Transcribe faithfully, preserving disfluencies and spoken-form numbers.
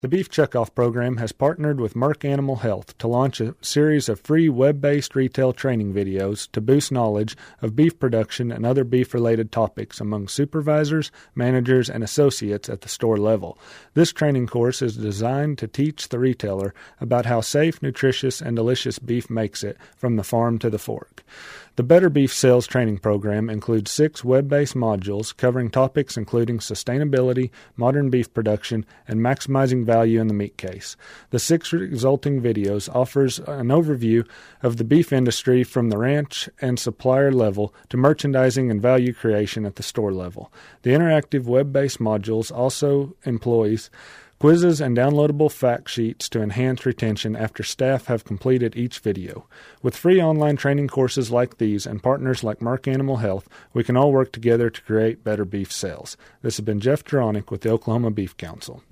The Beef Checkoff program has partnered with Merck Animal Health to launch a series of free web-based retail training videos to boost knowledge of beef production and other beef-related topics among supervisors, managers, and associates at the store level. This training course is designed to teach the retailer about how safe, nutritious, and delicious beef makes it from the farm to the fork. The Better Beef Sales Training Program includes six web-based modules covering topics including sustainability, modern beef production, and maximizing value in the meat case. The six resulting videos offers an overview of the beef industry from the ranch and supplier level to merchandising and value creation at the store level. The interactive web-based modules also employs quizzes and downloadable fact sheets to enhance retention after staff have completed each video. With free online training courses like these and partners like Merck Animal Health, we can all work together to create better beef sales. This has been Jeff Juronic with the Oklahoma Beef Council.